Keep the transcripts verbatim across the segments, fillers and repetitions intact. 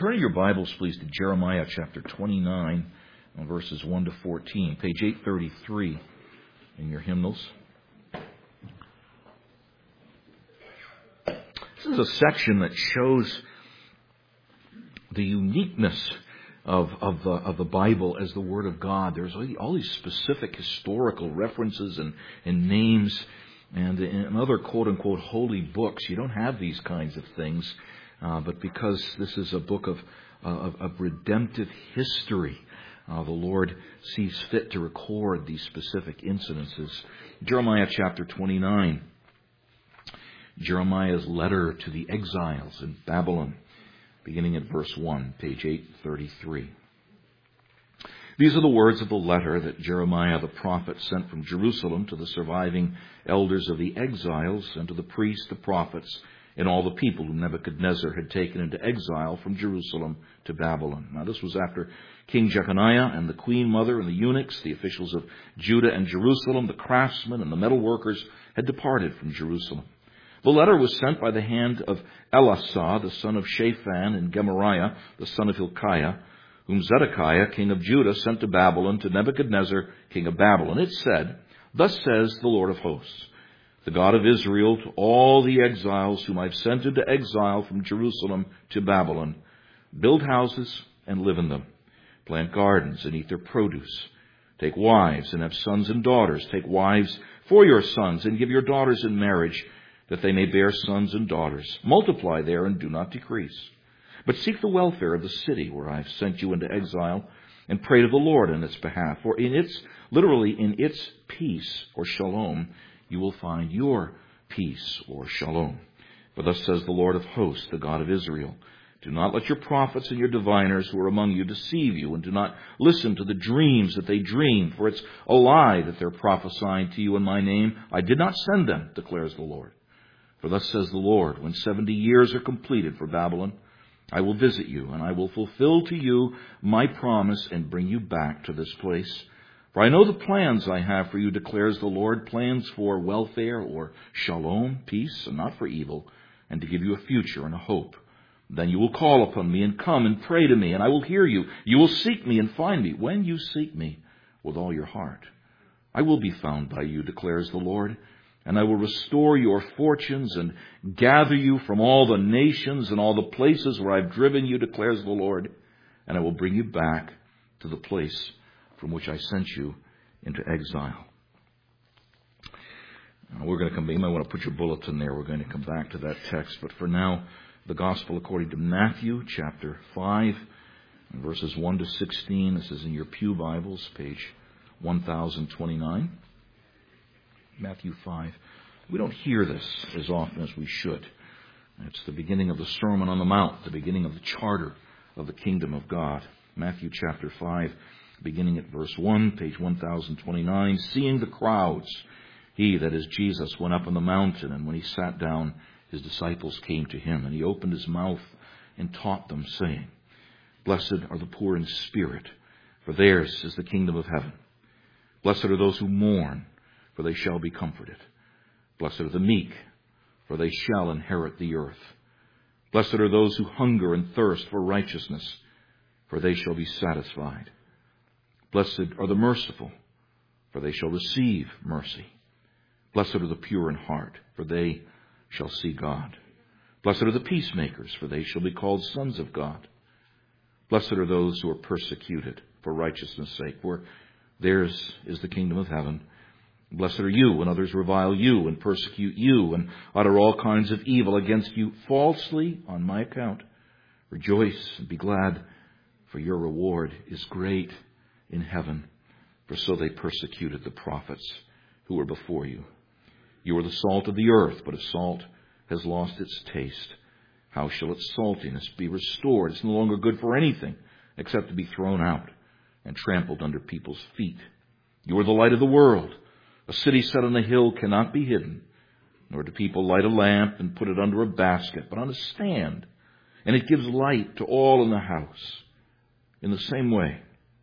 Turn your Bibles, please, to Jeremiah chapter twenty-nine, verses one to fourteen, page eight thirty-three in your hymnals. This is a section that shows the uniqueness of, of, the, of the Bible as the Word of God. There's all these specific historical references and, and names, and in other quote-unquote holy books, you don't have these kinds of things. Uh, but because this is a book of, uh, of, of redemptive history, uh, the Lord sees fit to record these specific incidences. Jeremiah chapter twenty-nine. Jeremiah's letter to the exiles in Babylon, beginning at verse one, page eight thirty-three. These are the words of the letter that Jeremiah the prophet sent from Jerusalem to the surviving elders of the exiles and to the priests, the prophets, and all the people whom Nebuchadnezzar had taken into exile from Jerusalem to Babylon. Now this was after King Jeconiah and the queen mother and the eunuchs, the officials of Judah and Jerusalem, the craftsmen and the metal workers had departed from Jerusalem. The letter was sent by the hand of Elasah, the son of Shaphan, and Gemariah, the son of Hilkiah, whom Zedekiah, king of Judah, sent to Babylon to Nebuchadnezzar, king of Babylon. It said, "Thus says the Lord of hosts, the God of Israel, to all the exiles whom I've sent into exile from Jerusalem to Babylon, build houses and live in them. Plant gardens and eat their produce. Take wives and have sons and daughters. Take wives for your sons and give your daughters in marriage, that they may bear sons and daughters. Multiply there and do not decrease. But seek the welfare of the city where I've sent you into exile, and pray to the Lord in its behalf. For in its, literally in its peace, or shalom, you will find your peace, or shalom. For thus says the Lord of hosts, the God of Israel, do not let your prophets and your diviners who are among you deceive you, and do not listen to the dreams that they dream, for it's a lie that they're prophesying to you in my name. I did not send them, declares the Lord. For thus says the Lord, when seventy years are completed for Babylon, I will visit you, and I will fulfill to you my promise and bring you back to this place. For I know the plans I have for you, declares the Lord, plans for welfare or shalom, peace, and not for evil, and to give you a future and a hope. Then you will call upon me and come and pray to me, and I will hear you. You will seek me and find me when you seek me with all your heart. I will be found by you, declares the Lord, and I will restore your fortunes and gather you from all the nations and all the places where I've driven you, declares the Lord, and I will bring you back to the place from which I sent you into exile. Now we're going to come, you might want to put your bulletin there. We're going to come back to that text. But for now, the Gospel according to Matthew, chapter five, verses one to sixteen. This is in your pew Bibles, page one thousand twenty-nine. Matthew five. We don't hear this as often as we should. It's the beginning of the Sermon on the Mount, the beginning of the charter of the kingdom of God. Matthew chapter five, beginning at verse one, page one thousand twenty-nine. Seeing the crowds, he, that is Jesus, went up on the mountain, and when he sat down, his disciples came to him, and he opened his mouth and taught them, saying, Blessed are the poor in spirit, for theirs is the kingdom of heaven. Blessed are those who mourn, for they shall be comforted. Blessed are the meek, for they shall inherit the earth. Blessed are those who hunger and thirst for righteousness, for they shall be satisfied. Blessed are the merciful, for they shall receive mercy. Blessed are the pure in heart, for they shall see God. Blessed are the peacemakers, for they shall be called sons of God. Blessed are those who are persecuted for righteousness' sake, for theirs is the kingdom of heaven. Blessed are you when others revile you and persecute you and utter all kinds of evil against you falsely on my account. Rejoice and be glad, for your reward is great in heaven. For so they persecuted the prophets who were before you. You are the salt of the earth, but if salt has lost its taste, how shall its saltiness be restored? It's no longer good for anything except to be thrown out and trampled under people's feet. You are the light of the world. A city set on a hill cannot be hidden, nor do people light a lamp and put it under a basket, but on a stand, and it gives light to all in the house. In the same way,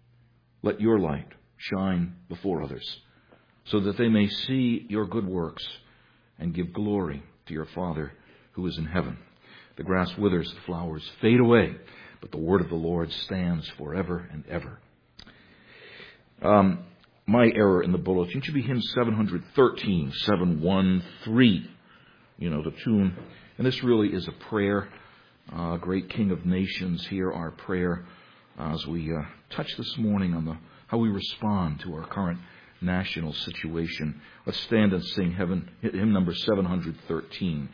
let your light shine before others, so that they may see your good works and give glory to your Father who is in heaven. The grass withers, the flowers fade away, but the word of the Lord stands forever and ever. Um, my error in the bulletin should be hymn seven thirteen, seven one three, you know, the tune. And this really is a prayer. Uh, great King of Nations, hear our prayer uh, as we uh, touch this morning on the how we respond to our current national situation. Let's stand and sing heaven, hymn number seven thirteen.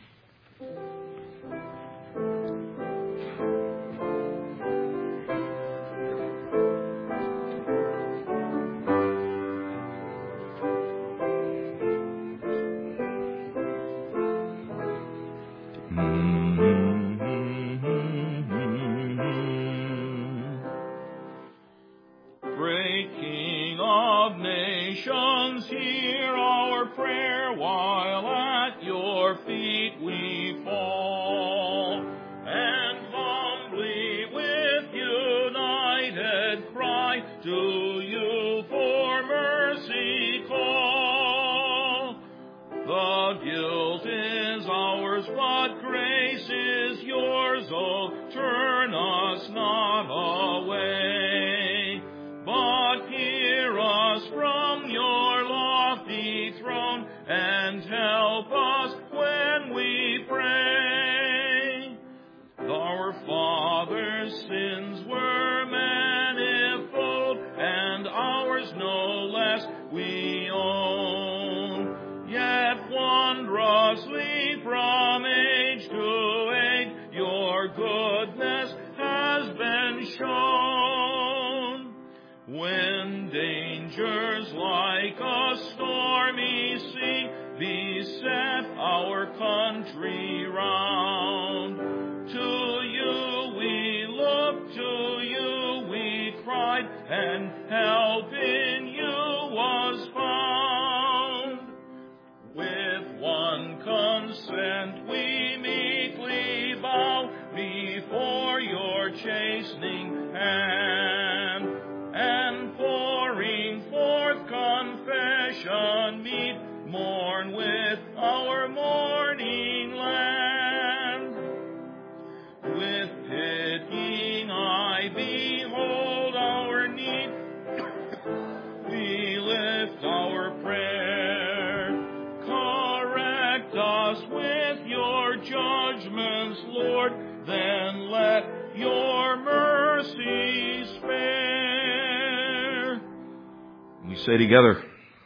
Say together,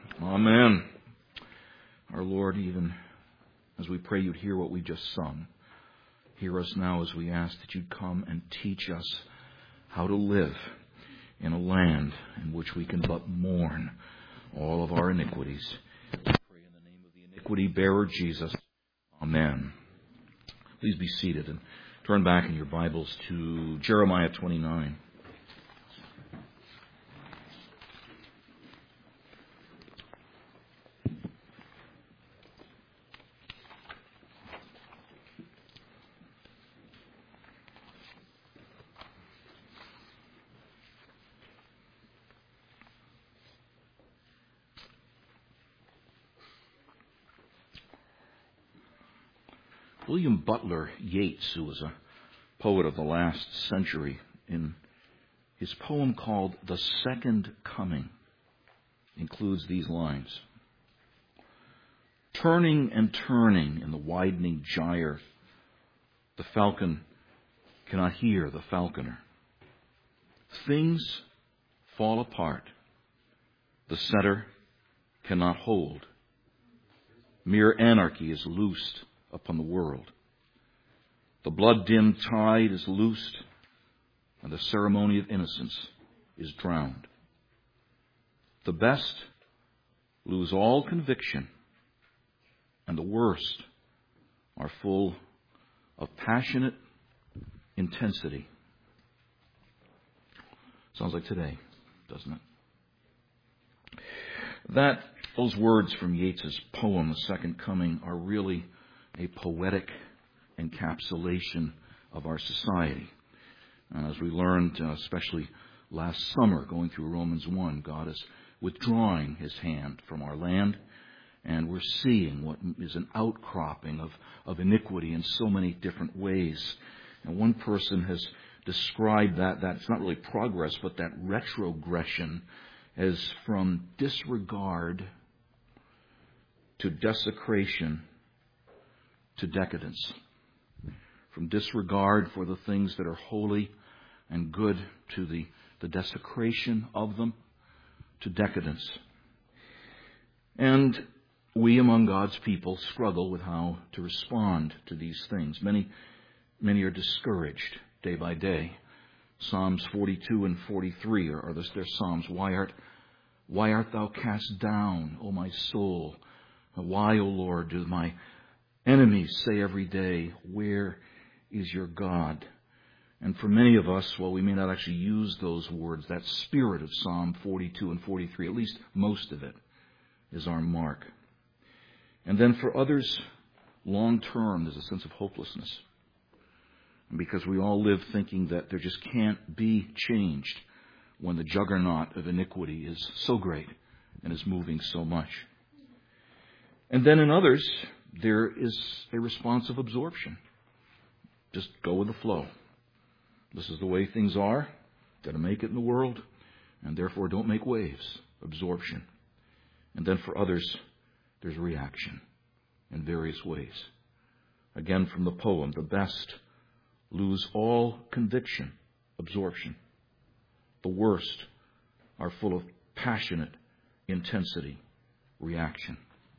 Amen. Our Lord, even as we pray you'd hear what we just sung, hear us now as we ask that you'd come and teach us how to live in a land in which we can but mourn all of our iniquities. We pray in the name of the iniquity bearer, Jesus. Amen. Please be seated and turn back in your Bibles to Jeremiah twenty-nine. William Butler Yeats, who was a poet of the last century, in his poem called The Second Coming, includes these lines. Turning and turning in the widening gyre, the falcon cannot hear the falconer. Things fall apart. The setter cannot hold. Mere anarchy is loosed upon the world. The blood-dimmed tide is loosed, and the ceremony of innocence is drowned. The best lose all conviction, and the worst are full of passionate intensity. Sounds like today, doesn't it? That, those words from Yeats's poem, The Second Coming, are really a poetic encapsulation of our society. And as we learned, uh, especially last summer, going through Romans one, God is withdrawing his hand from our land, and we're seeing what is an outcropping of, of iniquity in so many different ways. And one person has describe that, that it's not really progress, but that retrogression as from disregard to desecration to decadence. From disregard for the things that are holy and good to the, the desecration of them to decadence. And we among God's people struggle with how to respond to these things. Many, many are discouraged day by day. Psalms forty-two and forty-three are, are their psalms. Why art, why art thou cast down, O my soul? Why, O Lord, do my enemies say every day, where is your God? And for many of us, while we may not actually use those words, that spirit of Psalm forty-two and forty-three, at least most of it, is our mark. And then for others, long term, there's a sense of hopelessness. Because we all live thinking that there just can't be changed when the juggernaut of iniquity is so great and is moving so much. And then in others, there is a response of absorption. Just go with the flow. This is the way things are. Got to make it in the world, and therefore don't make waves. Absorption. And then for others, there's reaction in various ways. Again, from the poem, the best lose all conviction, absorption. The worst are full of passionate intensity, reaction.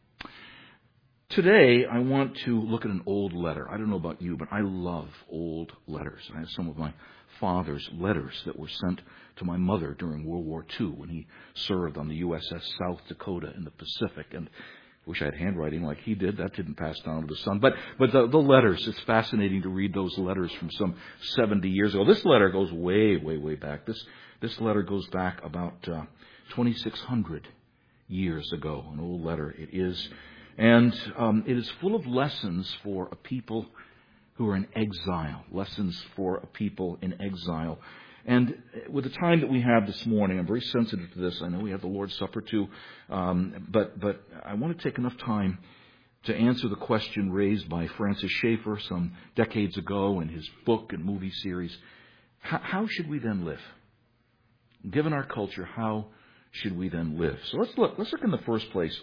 Today, I want to look at an old letter. I don't know about you, but I love old letters. I have some of my father's letters that were sent to my mother during World War Two when he served on the U S S South Dakota in the Pacific. And I wish I had handwriting like he did. That didn't pass down to the son. But but the, the letters, it's fascinating to read those letters from some seventy years ago. This letter goes way, way, way back. This, this letter goes back about uh, twenty-six hundred years ago. An old letter it is. And um, it is full of lessons for a people who are in exile. Lessons for a people in exile. And with the time that we have this morning, I'm very sensitive to this. I know we have the Lord's Supper too. Um, but, but I want to take enough time to answer the question raised by Francis Schaeffer some decades ago in his book and movie series. How, how should we then live? Given our culture, how should we then live? So let's look. Let's look in the first place.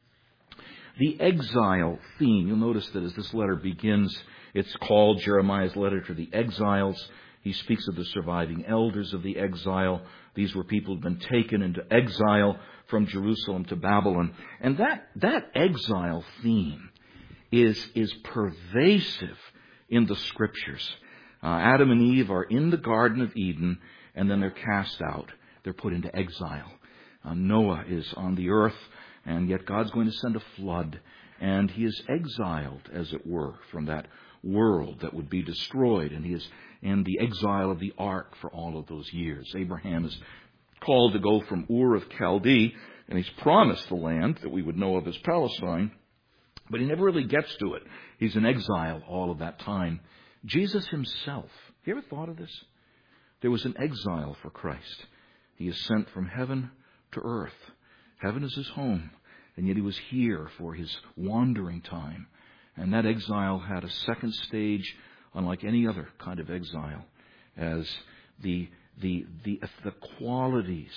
The exile theme, you'll notice that as this letter begins, it's called Jeremiah's letter to the exiles. He speaks of the surviving elders of the exile. These were people who had been taken into exile from Jerusalem to Babylon. And that, that exile theme is, is pervasive in the Scriptures. Uh, Adam and Eve are in the Garden of Eden, and then they're cast out. They're put into exile. Uh, Noah is on the earth. And yet God's going to send a flood, and he is exiled, as it were, from that world that would be destroyed. And he is in the exile of the ark for all of those years. Abraham is called to go from Ur of Chaldee, and he's promised the land that we would know of as Palestine, but he never really gets to it. He's in exile all of that time. Jesus himself, have you ever thought of this? There was an exile for Christ. He is sent from heaven to earth. Heaven is his home, and yet he was here for his wandering time. And that exile had a second stage, unlike any other kind of exile, as the the the, the qualities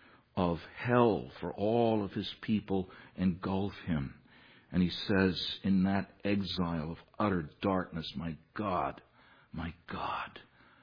of hell for all of his people engulf him. And he says in that exile of utter darkness, my God, my God,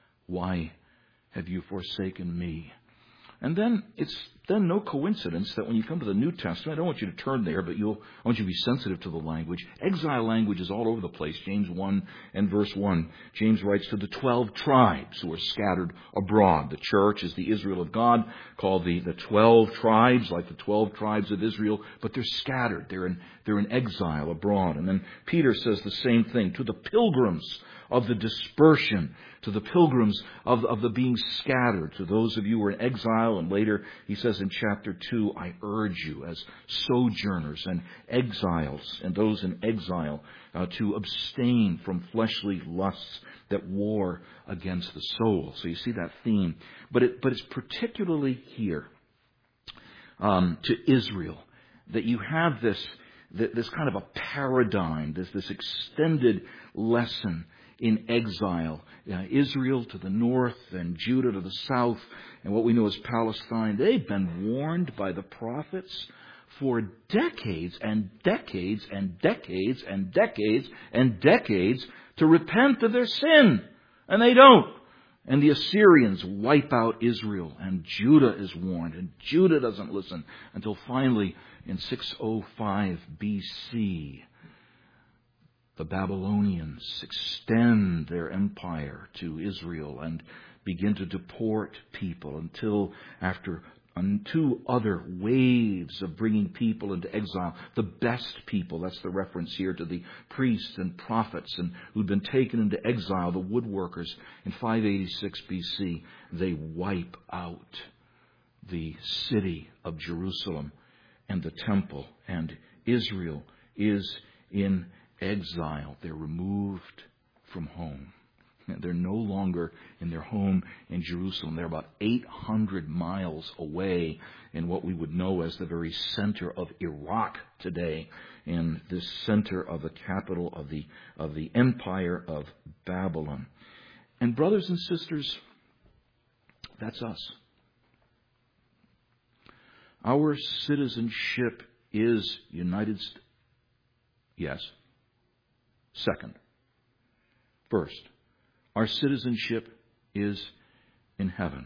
why have you forsaken me? And then it's then no coincidence that when you come to the New Testament, I don't want you to turn there, but you'll, I want you to be sensitive to the language. Exile language is all over the place. James one and verse one. James writes to the twelve tribes who are scattered abroad. The church is the Israel of God, called the, the twelve tribes, like the twelve tribes of Israel, but they're scattered. They're in, they're in exile abroad. And then Peter says the same thing to the pilgrims of the dispersion, to the pilgrims of, of the being scattered, to those of you who are in exile. And later he says in chapter two, I urge you as sojourners and exiles and those in exile uh, to abstain from fleshly lusts that war against the soul. So you see that theme. But it, but it's particularly here um, to Israel that you have this, this kind of a paradigm, this, this extended lesson in exile. Uh, Israel to the north and Judah to the south and what we know as Palestine. They've been warned by the prophets for decades and decades and decades and decades and decades to repent of their sin. And they don't. And the Assyrians wipe out Israel, and Judah is warned, and Judah doesn't listen until finally in six oh five B C, the Babylonians extend their empire to Israel and begin to deport people until after two other waves of bringing people into exile, the best people, that's the reference here to the priests and prophets and who'd been taken into exile, the woodworkers, in five eighty-six B C, they wipe out the city of Jerusalem and the temple, and Israel is in exile. They're removed from home. They're no longer in their home in Jerusalem. They're about eight hundred miles away in what we would know as the very center of Iraq today, in this center of the capital of the of the empire of Babylon. And brothers and sisters, that's us. Our citizenship is United States. Yes. Second. First, our citizenship is in heaven.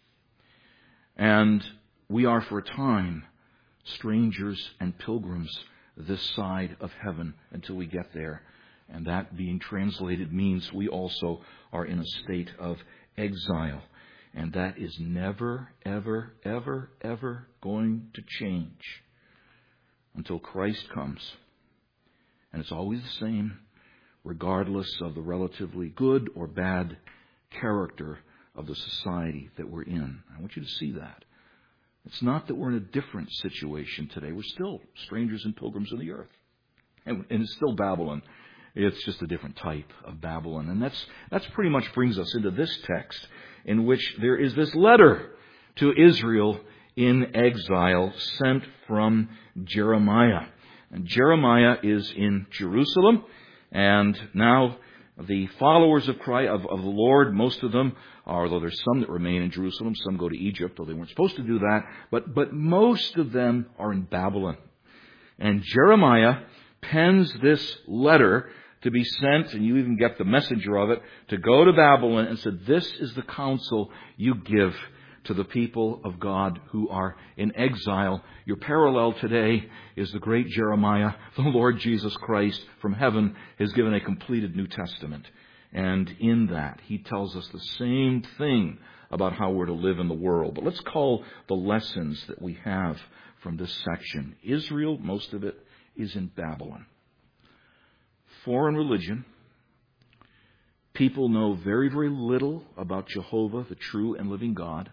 And we are for a time strangers and pilgrims this side of heaven until we get there. And that being translated means we also are in a state of exile. And that is never, ever, ever, ever going to change until Christ comes. And it's always the same, regardless of the relatively good or bad character of the society that we're in. I want you to see that. It's not that we're in a different situation today. We're still strangers and pilgrims of the earth. And, and it's still Babylon. It's just a different type of Babylon. And that's that's pretty much brings us into this text, in which there is this letter to Israel in exile sent from Jeremiah. And Jeremiah is in Jerusalem. And now the followers of Christ, of, of the Lord, most of them, although there's some that remain in Jerusalem, some go to Egypt, though they weren't supposed to do that, but, but most of them are in Babylon. And Jeremiah pens this letter to be sent, and you even get the messenger of it, to go to Babylon, and said, this is the counsel you give to the people of God who are in exile. Your parallel today is the great Jeremiah. The Lord Jesus Christ from heaven has given a completed New Testament. And in that, he tells us the same thing about how we're to live in the world. But let's call the lessons that we have from this section. Israel, most of it, is in Babylon. Foreign religion. People know very, very little about Jehovah, the true and living God.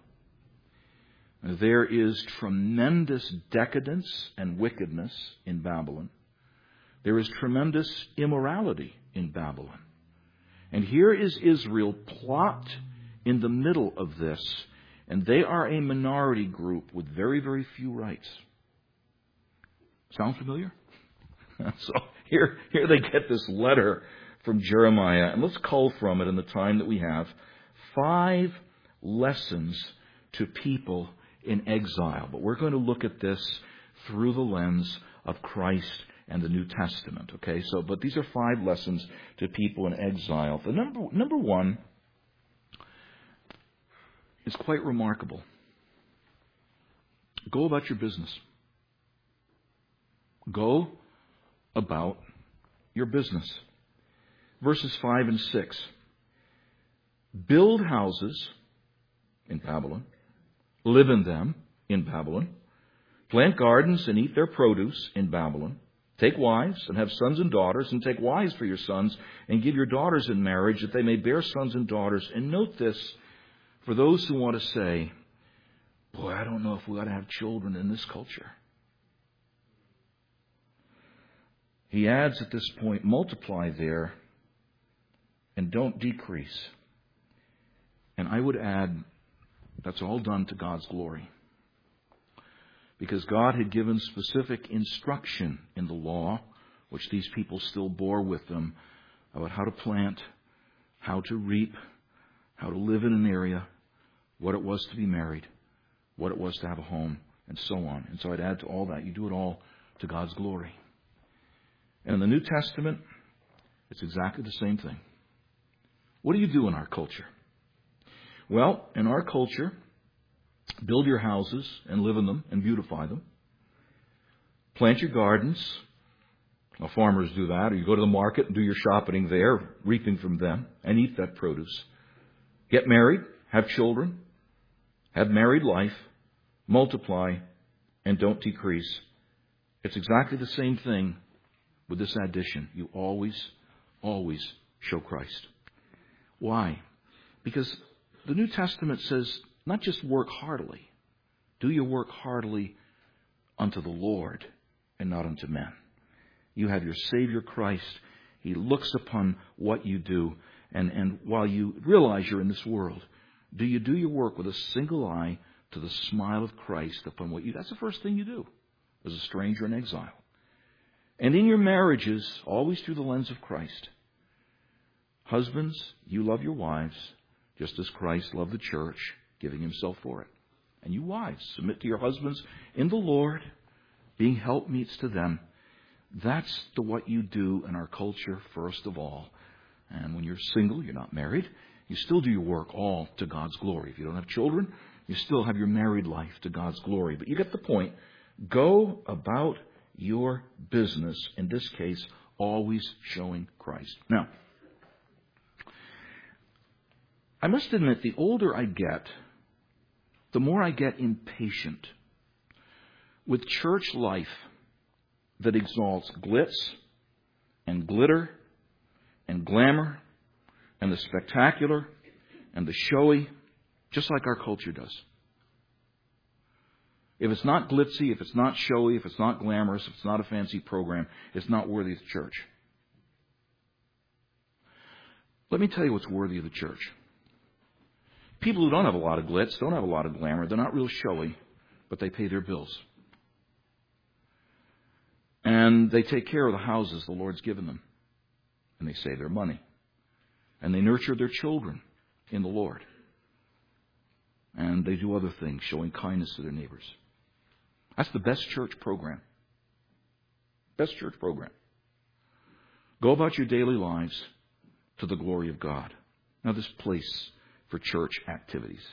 There is tremendous decadence and wickedness in Babylon. There is tremendous immorality in Babylon. And here is Israel plopped in the middle of this. And they are a minority group with very, very few rights. Sound familiar? So here, here they get this letter from Jeremiah. And let's cull from it in the time that we have. Five lessons to people in exile. But we're going to look at this through the lens of Christ and the New Testament. Okay, so but these are five lessons to people in exile. The number number one is quite remarkable. Go about your business. Go about your business. Verses five and six. Build houses in Babylon. Live in them in Babylon. Plant gardens and eat their produce in Babylon. Take wives and have sons and daughters, and take wives for your sons, and give your daughters in marriage, that they may bear sons and daughters. And note this, for those who want to say, boy, I don't know if we ought to have children in this culture. He adds at this point, multiply there and don't decrease. And I would add, that's all done to God's glory. Because God had given specific instruction in the law, which these people still bore with them, about how to plant, how to reap, how to live in an area, what it was to be married, what it was to have a home, and so on. And so I'd add to all that, you do it all to God's glory. And in the New Testament, it's exactly the same thing. What do you do in our culture? Well, in our culture, build your houses and live in them and beautify them. Plant your gardens. Well, farmers do that. Or you go to the market and do your shopping there, reaping from them, and eat that produce. Get married, have children, have married life, multiply, and don't decrease. It's exactly the same thing with this addition. You always, always show Christ. Why? Because the New Testament says, not just work heartily. Do your work heartily unto the Lord and not unto men. You have your Savior Christ. He looks upon what you do. And, and while you realize you're in this world, do you do your work with a single eye to the smile of Christ upon what you... That's the first thing you do as a stranger in exile. And in your marriages, always through the lens of Christ. Husbands, you love your wives just as Christ loved the church, giving himself for it. And you wives, submit to your husbands in the Lord, being helpmeets to them. That's the what you do in our culture first of all. And when you're single, you're not married, you still do your work all to God's glory. If you don't have children, you still have your married life to God's glory. But you get the point. Go about your business, in this case, always showing Christ. Now, I must admit, the older I get, the more I get impatient with church life that exalts glitz and glitter and glamour and the spectacular and the showy, just like our culture does. If it's not glitzy, if it's not showy, if it's not glamorous, if it's not a fancy program, it's not worthy of the church. Let me tell you what's worthy of the church. People who don't have a lot of glitz, don't have a lot of glamour, they're not real showy, but they pay their bills. And they take care of the houses the Lord's given them. And they save their money. And they nurture their children in the Lord. And they do other things, showing kindness to their neighbors. That's the best church program. Best church program. Go about your daily lives to the glory of God. Now, this place for church activities.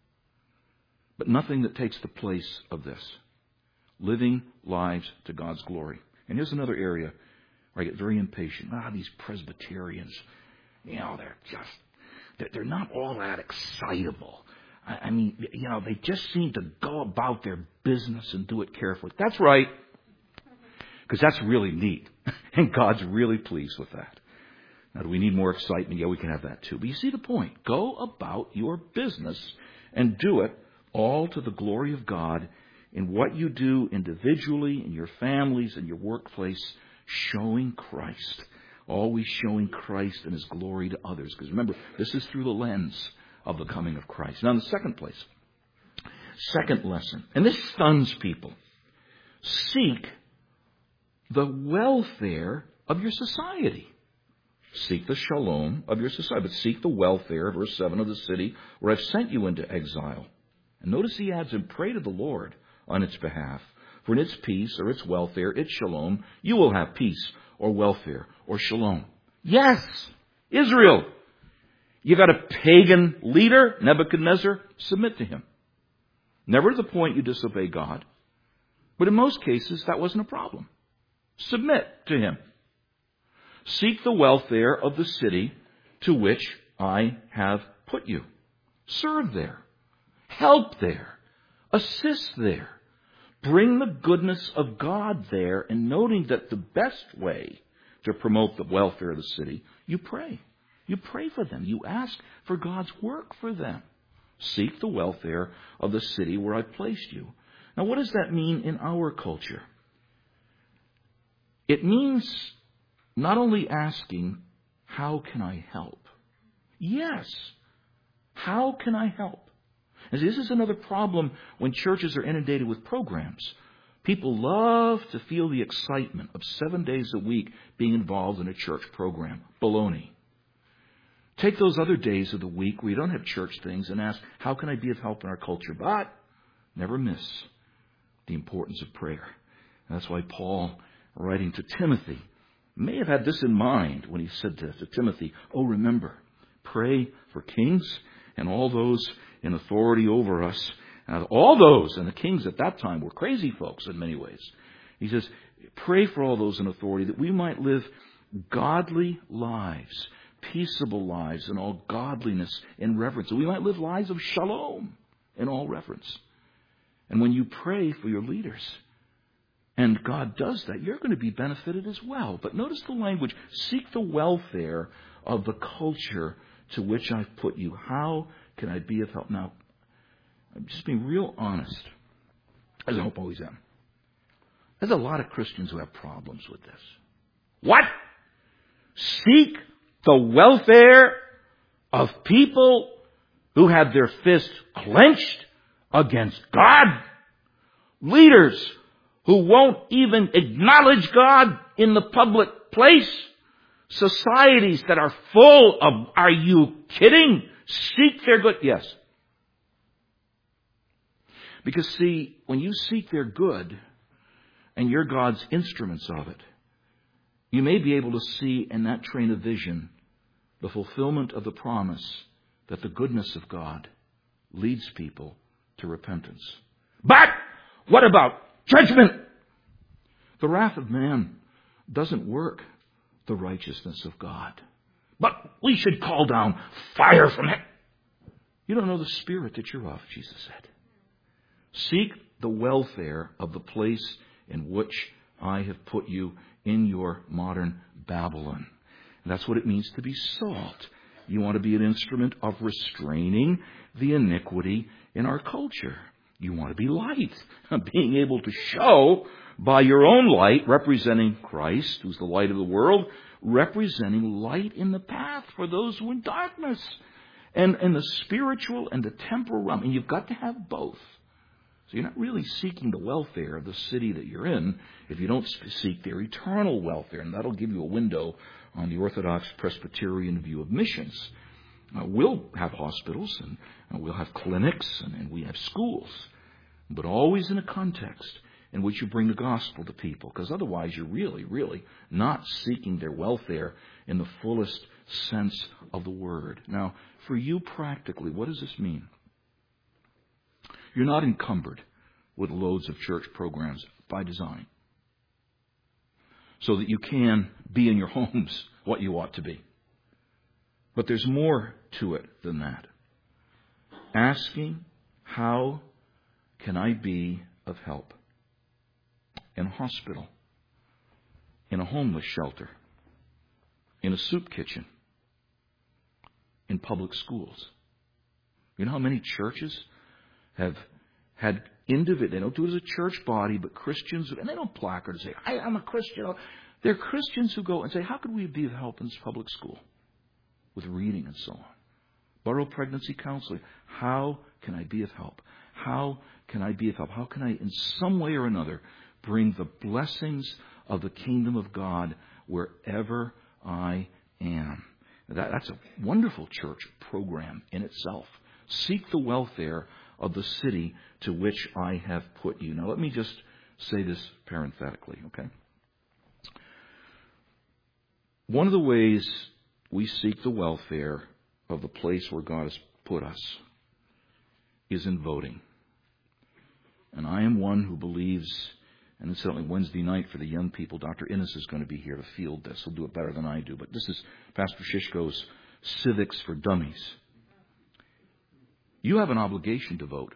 But nothing that takes the place of this. Living lives to God's glory. And here's another area where I get very impatient. Ah, these Presbyterians, you know, they're just, they're, they're not all that excitable. I, I mean, you know, they just seem to go about their business and do it carefully. That's right. Because that's really neat. And God's really pleased with that. Now, do we need more excitement? Yeah, we can have that too. But you see the point. Go about your business and do it all to the glory of God in what you do individually, in your families, in your workplace, showing Christ. Always showing Christ and His glory to others. Because remember, this is through the lens of the coming of Christ. Now, in the second place, second lesson, and this stuns people. Seek the welfare of your society. Seek the shalom of your society, but seek the welfare, verse seven, of the city where I've sent you into exile. And notice he adds, and pray to the Lord on its behalf. For in its peace, or its welfare, its shalom, you will have peace, or welfare, or shalom. Yes, Israel. You got a pagan leader, Nebuchadnezzar, submit to him. Never to the point you disobey God. But in most cases, that wasn't a problem. Submit to him. Seek the welfare of the city to which I have put you. Serve there. Help there. Assist there. Bring the goodness of God there, and noting that the best way to promote the welfare of the city, you pray. You pray for them. You ask for God's work for them. Seek the welfare of the city where I've placed you. Now, what does that mean in our culture? It means not only asking, how can I help? Yes. How can I help? And this is another problem when churches are inundated with programs. People love to feel the excitement of seven days a week being involved in a church program. Baloney. Take those other days of the week where you don't have church things and ask, how can I be of help in our culture? But never miss the importance of prayer. And that's why Paul, writing to Timothy, may have had this in mind when he said to, to Timothy, oh, remember, pray for kings and all those in authority over us. And all those, and the kings at that time were crazy folks in many ways. He says, pray for all those in authority that we might live godly lives, peaceable lives in all godliness and reverence. And we might live lives of shalom in all reverence. And when you pray for your leaders, and God does that, you're going to be benefited as well. But notice the language. Seek the welfare of the culture to which I've put you. How can I be of help? Now, I'm just being real honest, as I hope I always am. There's a lot of Christians who have problems with this. What? Seek the welfare of people who have their fists clenched against God? Leaders who won't even acknowledge God in the public place? Societies that are full of, are you kidding? Seek their good. Yes. Because see, when you seek their good and you're God's instruments of it, you may be able to see in that train of vision the fulfillment of the promise that the goodness of God leads people to repentance. But what about judgment? The wrath of man doesn't work the righteousness of God. But we should call down fire from heaven. You don't know the spirit that you're of, Jesus said. Seek the welfare of the place in which I have put you in your modern Babylon. And that's what it means to be salt. You want to be an instrument of restraining the iniquity in our culture. You want to be light, being able to show by your own light, representing Christ, who's the light of the world, representing light in the path for those who are in darkness. And, and the spiritual and the temporal realm. And you've got to have both. So you're not really seeking the welfare of the city that you're in if you don't seek their eternal welfare. And that'll give you a window on the Orthodox Presbyterian view of missions. Uh, we'll have hospitals and, and we'll have clinics and, and we have schools. But always in a context in which you bring the gospel to people. Because otherwise you're really, really not seeking their welfare in the fullest sense of the word. Now, for you practically, what does this mean? You're not encumbered with loads of church programs by design, so that you can be in your homes what you ought to be. But there's more to it than that. Asking, how can I be of help? In a hospital, in a homeless shelter, in a soup kitchen, in public schools. You know how many churches have had individuals, they don't do it as a church body, but Christians, and they don't placard and say, I, I'm a Christian. They're Christians who go and say, how could we be of help in this public school with reading and so on? Borough pregnancy counseling. How can I be of help? How can I be of help? How can I, in some way or another, bring the blessings of the kingdom of God wherever I am? That, that's a wonderful church program in itself. Seek the welfare of the city to which I have put you. Now, let me just say this parenthetically, okay? One of the ways we seek the welfare of the place where God has put us is in voting. And I am one who believes, and it's certainly Wednesday night for the young people, Doctor Innes is going to be here to field this. He'll do it better than I do. But this is Pastor Shishko's Civics for Dummies. You have an obligation to vote.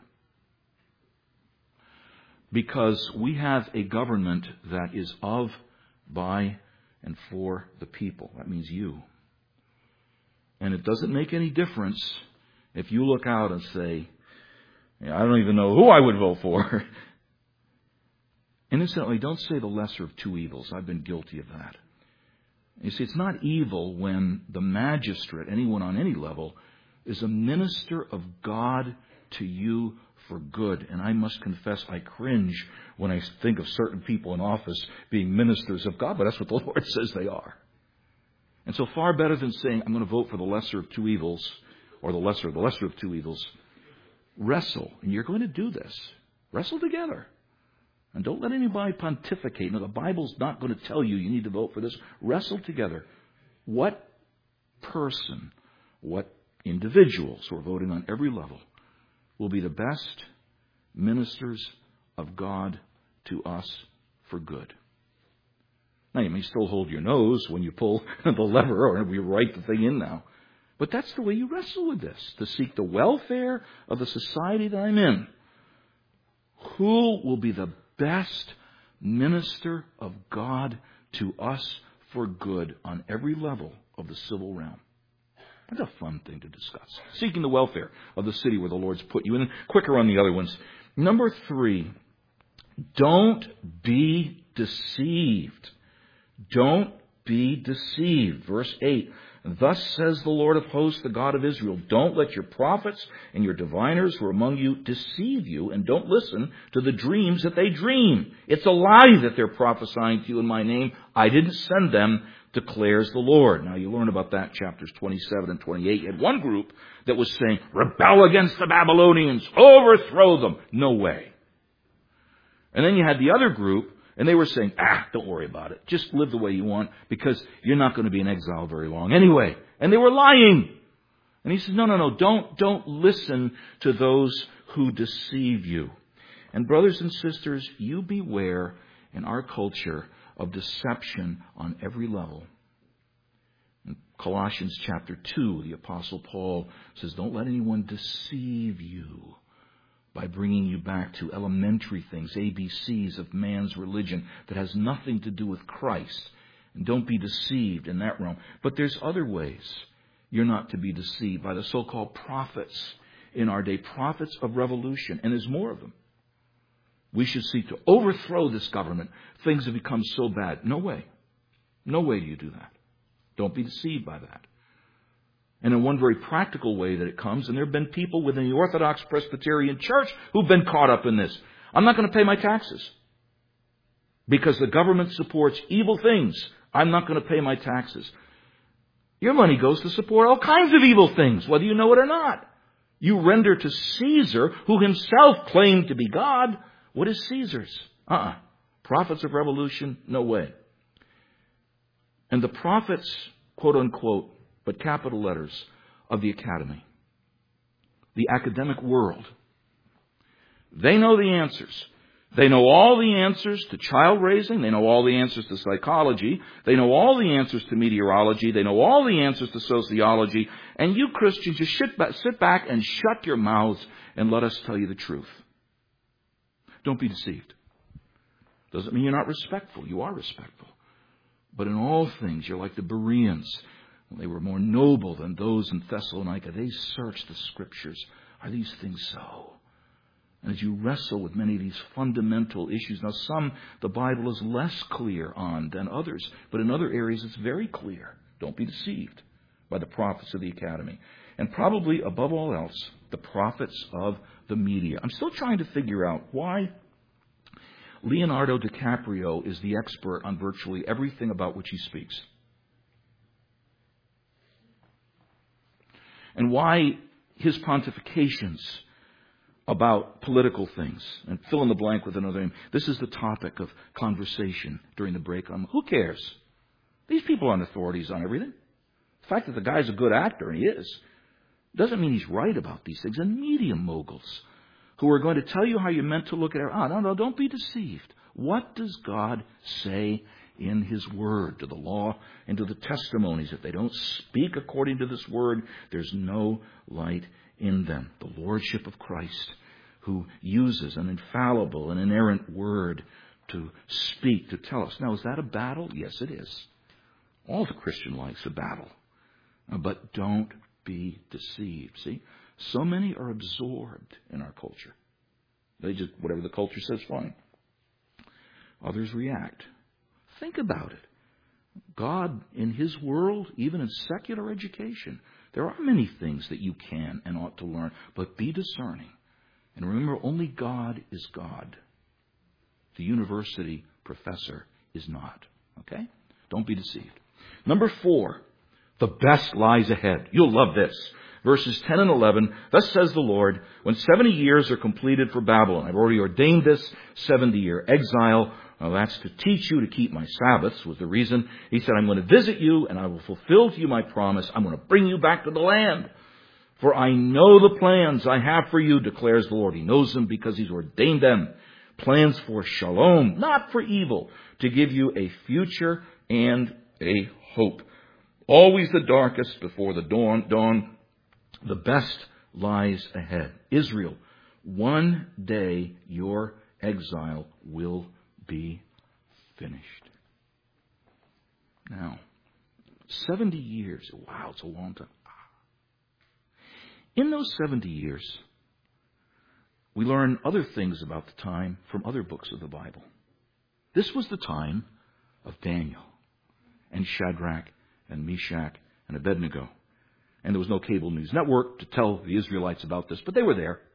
Because we have a government that is of, by, and for the people. That means you. And it doesn't make any difference if you look out and say, I don't even know who I would vote for. And incidentally, don't say the lesser of two evils. I've been guilty of that. You see, it's not evil when the magistrate, anyone on any level, is a minister of God to you for good. And I must confess, I cringe when I think of certain people in office being ministers of God, but that's what the Lord says they are. And so far better than saying, I'm going to vote for the lesser of two evils, or the lesser of the lesser of two evils, wrestle. And you're going to do this. Wrestle together. And don't let anybody pontificate. No, the Bible's not going to tell you you need to vote for this. Wrestle together. What person, what individuals who are voting on every level will be the best ministers of God to us for good? Now, you may still hold your nose when you pull the lever or we write the thing in now. But that's the way you wrestle with this, to seek the welfare of the society that I'm in. Who will be the best minister of God to us for good on every level of the civil realm? That's a fun thing to discuss. Seeking the welfare of the city where the Lord's put you. And then quicker on the other ones. Number three, don't be deceived. Don't be deceived. Verse eight. Thus says the Lord of hosts, the God of Israel, don't let your prophets and your diviners who are among you deceive you, and don't listen to the dreams that they dream. It's a lie that they're prophesying to you in my name. I didn't send them, declares the Lord. Now you learn about that, chapters twenty-seven and twenty-eight. You had one group that was saying, rebel against the Babylonians, overthrow them. No way. And then you had the other group, and they were saying, ah, don't worry about it. Just live the way you want, because you're not going to be in exile very long anyway. And they were lying. And he says, no, no, no, don't, don't listen to those who deceive you. And brothers and sisters, you beware in our culture of deception on every level. In Colossians chapter two, the Apostle Paul says, don't let anyone deceive you by bringing you back to elementary things, A B Cs of man's religion that has nothing to do with Christ. And don't be deceived in that realm. But there's other ways you're not to be deceived by the so-called prophets in our day, prophets of revolution. And there's more of them. We should seek to overthrow this government. Things have become so bad. No way. No way do you do that. Don't be deceived by that. And in one very practical way that it comes, and there have been people within the Orthodox Presbyterian Church who've been caught up in this. I'm not going to pay my taxes because the government supports evil things. I'm not going to pay my taxes. Your money goes to support all kinds of evil things, whether you know it or not. You render to Caesar, who himself claimed to be God, what is Caesar's? Uh-uh. Prophets of revolution, no way. And the prophets, quote unquote, but capital letters, of the academy, the academic world, they know the answers. They know all the answers to child raising. They know all the answers to psychology. They know all the answers to meteorology. They know all the answers to sociology. And you Christians just sit back, sit back and shut your mouths and let us tell you the truth. Don't be deceived. Doesn't mean you're not respectful. You are respectful. But in all things, you're like the Bereans. They were more noble than those in Thessalonica. They searched the Scriptures. Are these things so? And as you wrestle with many of these fundamental issues, now some the Bible is less clear on than others, but in other areas it's very clear. Don't be deceived by the prophets of the academy. And probably above all else, the prophets of the media. I'm still trying to figure out why Leonardo DiCaprio is the expert on virtually everything about which he speaks. And why his pontifications about political things, and fill in the blank with another name. This is the topic of conversation during the break. On who cares? These people aren't authorities on everything. The fact that the guy's a good actor, and he is, doesn't mean he's right about these things. And media moguls who are going to tell you how you're meant to look at it. Oh, no, no, don't be deceived. What does God say in His Word, to the law and to the testimonies? If they don't speak according to this Word, there's no light in them. The Lordship of Christ, who uses an infallible and inerrant Word to speak, to tell us. Now, is that a battle? Yes, it is. All the Christian life's a battle. But don't be deceived. See, so many are absorbed in our culture. They just, whatever the culture says, fine. Others react. Think about it. God, in His world, even in secular education, there are many things that you can and ought to learn, but be discerning. And remember, only God is God. The university professor is not. Okay? Don't be deceived. Number four, The best lies ahead. You'll love this. Verses ten and eleven, thus says the Lord, when seventy years are completed for Babylon, I've already ordained this seventy-year exile. Well, that's to teach you to keep my Sabbaths, was the reason. He said, I'm going to visit you, and I will fulfill to you my promise. I'm going to bring you back to the land. For I know the plans I have for you, declares the Lord. He knows them because he's ordained them. Plans for shalom, not for evil, to give you a future and a hope. Always the darkest before the dawn. dawn. The best lies ahead. Israel, one day your exile will be finished. Now, seventy years. Wow, it's a long time. In those seventy years, we learn other things about the time from other books of the Bible. This was the time of Daniel and Shadrach and Meshach and Abednego. And there was no cable news network to tell the Israelites about this, but they were there.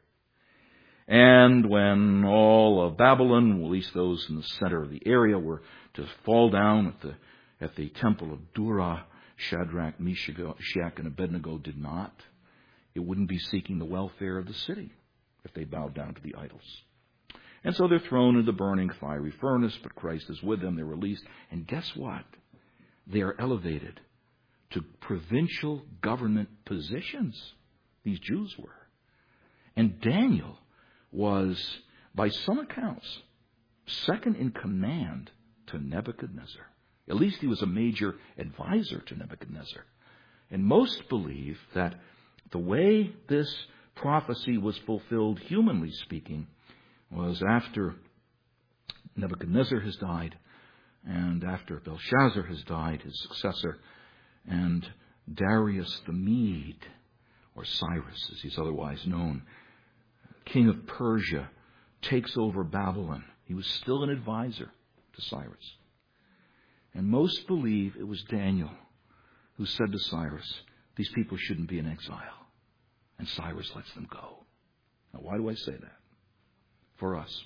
And when all of Babylon, at least those in the center of the area, were to fall down at the at the temple of Dura, Shadrach, Meshach, and Abednego did not. It wouldn't be seeking the welfare of the city if they bowed down to the idols. And so they're thrown into the burning fiery furnace, but Christ is with them. They're released. And guess what? They are elevated to provincial government positions. These Jews were. And Daniel was, by some accounts, second in command to Nebuchadnezzar. At least he was a major advisor to Nebuchadnezzar. And most believe that the way this prophecy was fulfilled, humanly speaking, was after Nebuchadnezzar has died, and after Belshazzar has died, his successor, and Darius the Mede, or Cyrus as he's otherwise known, king of Persia, takes over Babylon. He was still an advisor to Cyrus. And most believe it was Daniel who said to Cyrus, these people shouldn't be in exile. And Cyrus lets them go. Now, why do I say that? For us.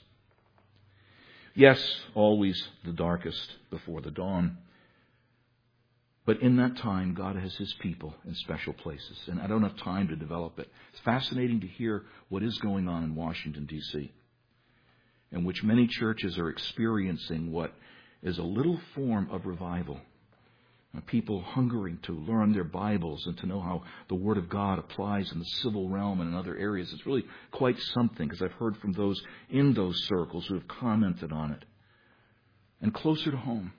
Yes, always the darkest before the dawn. But in that time, God has His people in special places. And I don't have time to develop it. It's fascinating to hear what is going on in Washington, D C, in which many churches are experiencing what is a little form of revival. People hungering to learn their Bibles and to know how the Word of God applies in the civil realm and in other areas. It's really quite something, because I've heard from those in those circles who have commented on it. And closer to home,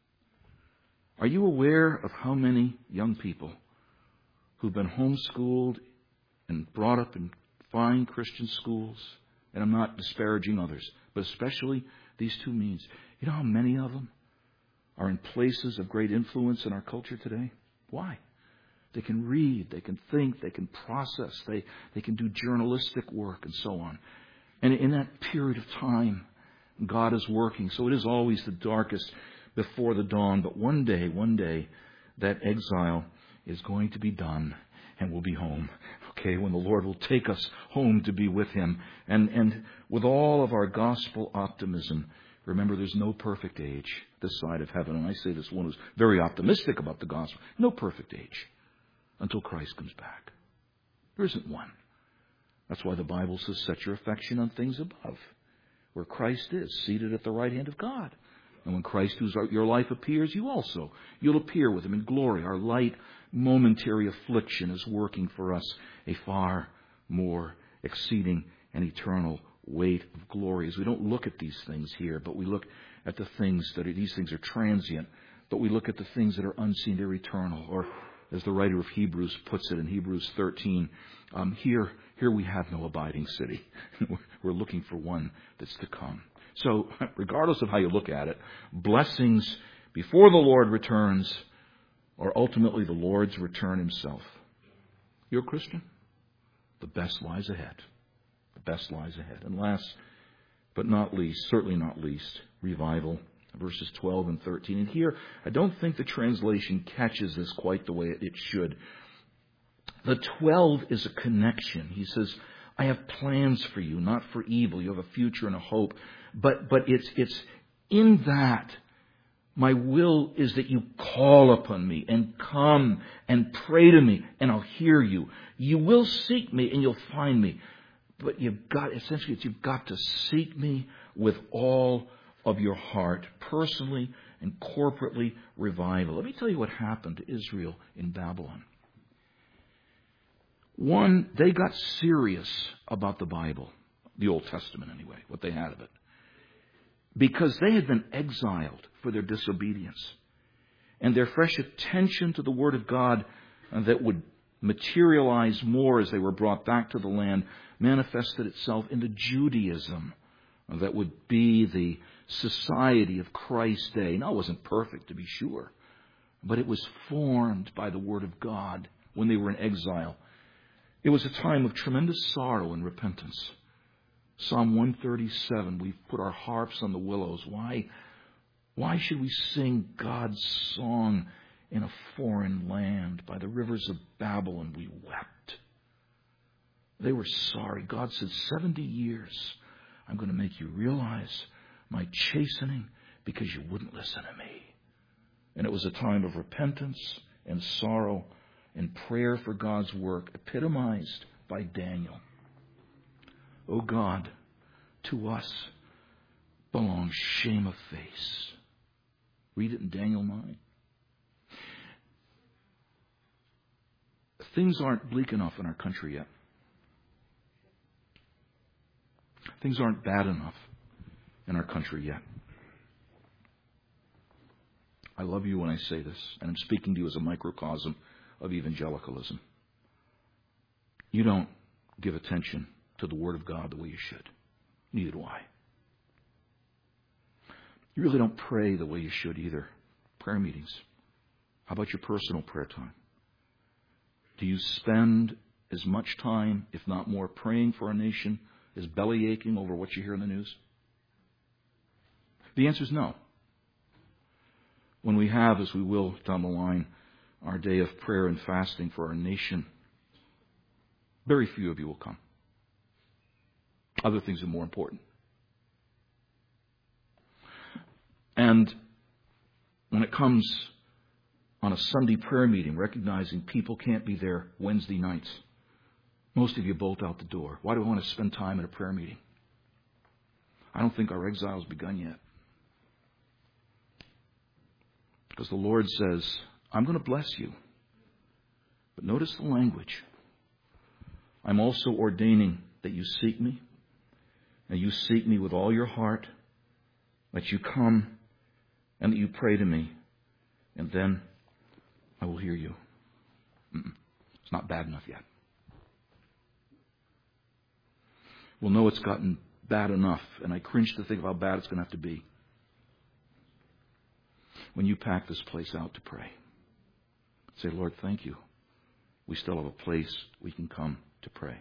are you aware of how many young people who've been homeschooled and brought up in fine Christian schools, and I'm not disparaging others, but especially these two means, you know how many of them are in places of great influence in our culture today? Why? They can read, they can think, they can process, they, they can do journalistic work and so on. And in that period of time, God is working. So it is always the darkest before the dawn. But one day, one day, that exile is going to be done and we'll be home. Okay, when the Lord will take us home to be with Him. And, and with all of our gospel optimism, remember, there's no perfect age this side of heaven. And I say this one who's very optimistic about the gospel. No perfect age until Christ comes back. There isn't one. That's why the Bible says, set your affection on things above, where Christ is, seated at the right hand of God. And when Christ, whose your life appears, you also, you'll appear with Him in glory. Our light, momentary affliction is working for us a far more exceeding and eternal weight of glory. As we don't look at these things here, but we look at the things that are, these things are transient, but we look at the things that are unseen, they're eternal. Or as the writer of Hebrews puts it in Hebrews thirteen, um, here, here we have no abiding city. We're looking for one that's to come. So, regardless of how you look at it, blessings before the Lord returns, or ultimately the Lord's return Himself. You're a Christian? The best lies ahead. The best lies ahead. And last but not least, certainly not least, revival, verses twelve and thirteen. And here, I don't think the translation catches this quite the way it should. The twelve is a connection. He says, I have plans for you, not for evil. You have a future and a hope. But but it's it's in that My will is that you call upon me and come and pray to me, and I'll hear you. You will seek me and you'll find me. But you've got, essentially, it's you've got to seek me with all of your heart, personally and corporately. Revival. Let me tell you what happened to Israel in Babylon. One, they got serious about the Bible, the Old Testament anyway, what they had of it, because they had been exiled for their disobedience. And their fresh attention to the Word of God that would materialize more as they were brought back to the land manifested itself into Judaism that would be the society of Christ's day. Now, it wasn't perfect, to be sure, but it was formed by the Word of God when they were in exile. It was a time of tremendous sorrow and repentance. Psalm one thirty-seven, we've put our harps on the willows. Why? Why should we sing God's song in a foreign land? By the rivers of Babylon we wept. They were sorry. God said, seventy years I'm going to make you realize my chastening because you wouldn't listen to me. And it was a time of repentance and sorrow and prayer for God's work, epitomized by Daniel. O God, to us belongs shame of face. Read it in Daniel nine. Things aren't bleak enough in our country yet. Things aren't bad enough in our country yet. I love you when I say this, and I'm speaking to you as a microcosm of evangelicalism. You don't give attention to the Word of God the way you should. Neither do I. You really don't pray the way you should either. Prayer meetings. How about your personal prayer time? Do you spend as much time, if not more, praying for our nation as belly aching over what you hear in the news? The answer is no. When we have, as we will down the line, our day of prayer and fasting for our nation, very few of you will come. Other things are more important. And when it comes on a Sunday prayer meeting, recognizing people can't be there Wednesday nights, most of you bolt out the door. Why do I want to spend time at a prayer meeting? I don't think our exile has begun yet. Because the Lord says, I'm going to bless you. But notice the language. I'm also ordaining that you seek me, and you seek me with all your heart, that you come and that you pray to me, and then I will hear you. Mm-mm. It's not bad enough yet. We'll know it's gotten bad enough, and I cringe to think of how bad it's going to have to be when you pack this place out to pray. Say, Lord, thank you. We still have a place we can come to pray.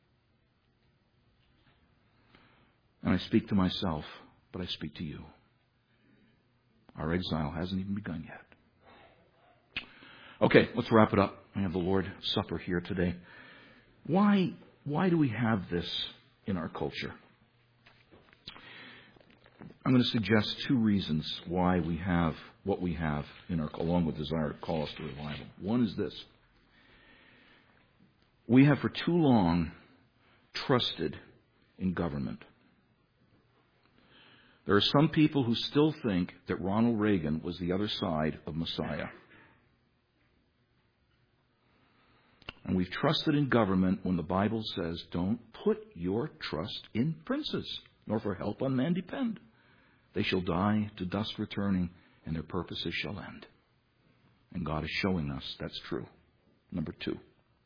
And I speak to myself, but I speak to you. Our exile hasn't even begun yet. Okay, let's wrap it up. I have the Lord's Supper here today. Why, why do we have this in our culture? I'm going to suggest two reasons why we have what we have in our, along with desire to call us to revival. One is this. We have for too long trusted in government. There are some people who still think that Ronald Reagan was the other side of Messiah. And we've trusted in government when the Bible says, don't put your trust in princes, nor for help on man depend. They shall die, to dust returning, and their purposes shall end. And God is showing us that's true. Number two.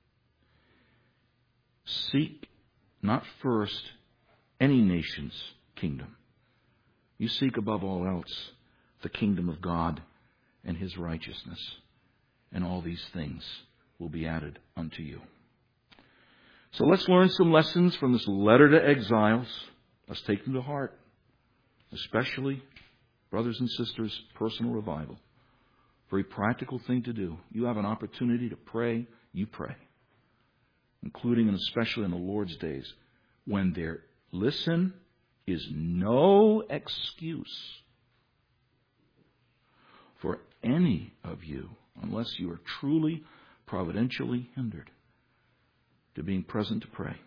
Seek not first any nation's kingdom. You seek above all else the kingdom of God and His righteousness, and all these things will be added unto you. So let's learn some lessons from this letter to exiles. Let's take them to heart. Especially, brothers and sisters, personal revival. Very practical thing to do. You have an opportunity to pray, you pray. Including and especially in the Lord's days, when there, listen, is no excuse for any of you, unless you are truly providentially hindered, to being present to pray.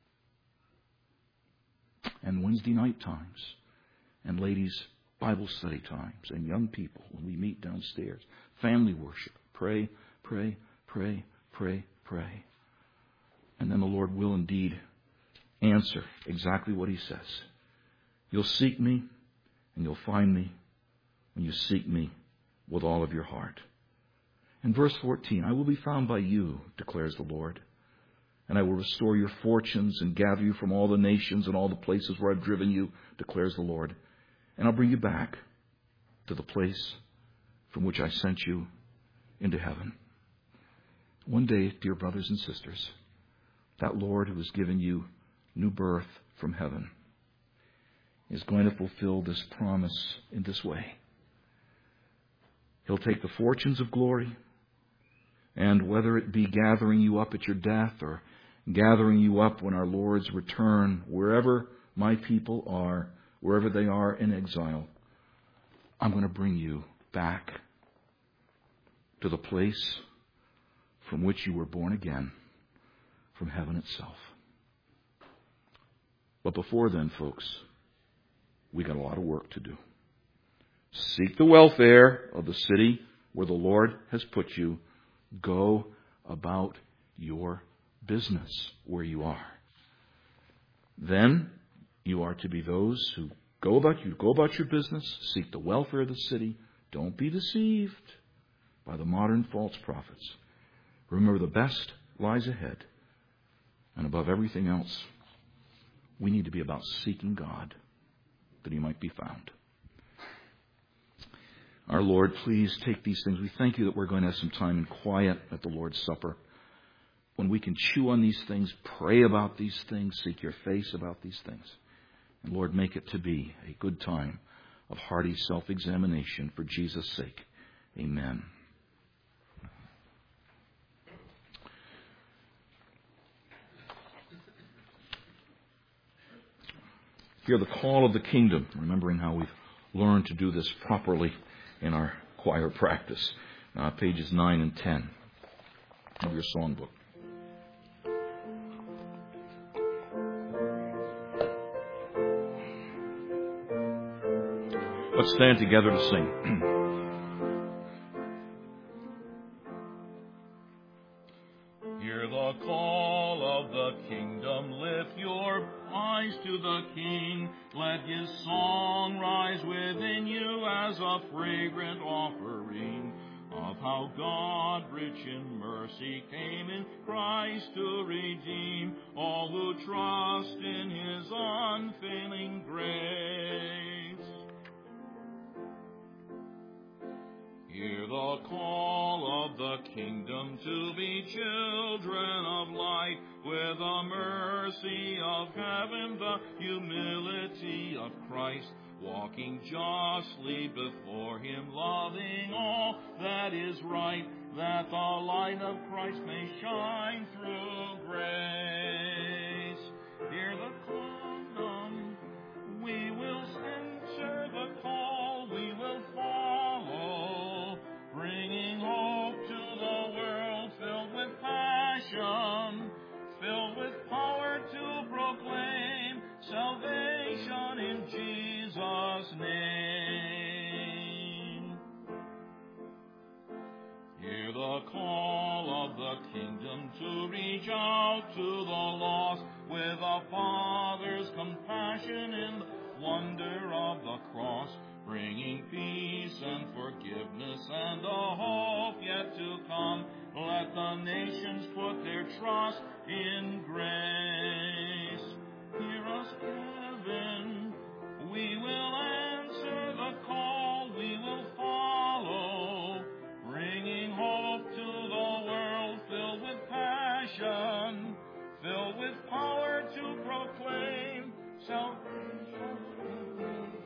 And Wednesday night times, and ladies' Bible study times, and young people when we meet downstairs. Family worship. Pray, pray, pray, pray, pray. And then the Lord will indeed answer exactly what He says. You'll seek me, and you'll find me when you seek me with all of your heart. In verse fourteen, I will be found by you, declares the Lord, and I will restore your fortunes and gather you from all the nations and all the places where I've driven you, declares the Lord, and I'll bring you back to the place from which I sent you into heaven. One day, dear brothers and sisters, that Lord who has given you new birth from heaven is going to fulfill this promise in this way. He'll take the fortunes of glory, and whether it be gathering you up at your death or gathering you up when our Lord's return, wherever my people are, wherever they are in exile, I'm going to bring you back to the place from which you were born again, from heaven itself. But before then, folks, we got a lot of work to do. Seek the welfare of the city where the Lord has put you. Go about your business where you are. Then you are to be those who go about you go about your business, seek the welfare of the city. Don't be deceived by the modern false prophets. Remember, the best lies ahead. And above everything else, we need to be about seeking God that He might be found. Our Lord, please take these things. We thank You that we're going to have some time in quiet at the Lord's Supper, when we can chew on these things, pray about these things, seek Your face about these things. And Lord, make it to be a good time of hearty self-examination for Jesus' sake. Amen. Hear the call of the kingdom, remembering how we've learned to do this properly in our choir practice. Uh, pages nine and ten of your songbook. Let's stand together to sing. Hear the call of the kingdom, lift your eyes to the King. Let His song rise within you as a fragrant offering of how God, rich in mercy, came in Christ to redeem all who trust in His unfailing grace. Hear the call of the kingdom to be children of light, with the mercy of heaven, the humility of Christ, walking justly before Him, loving all that is right, that the light of Christ may shine through grace. Hear the kingdom, we will answer the call, we will follow, bringing hope to the world, filled with passion, filled with power to proclaim salvation in Jesus' name. Hear the call of the kingdom to reach out to the lost, with a Father's compassion in the wonder of the cross, bringing peace and forgiveness and a hope yet to come. Let the nations put their trust in grace. Hear us, heaven, we will answer the call, we will follow, bringing hope to the world, filled with passion, filled with power to proclaim salvation.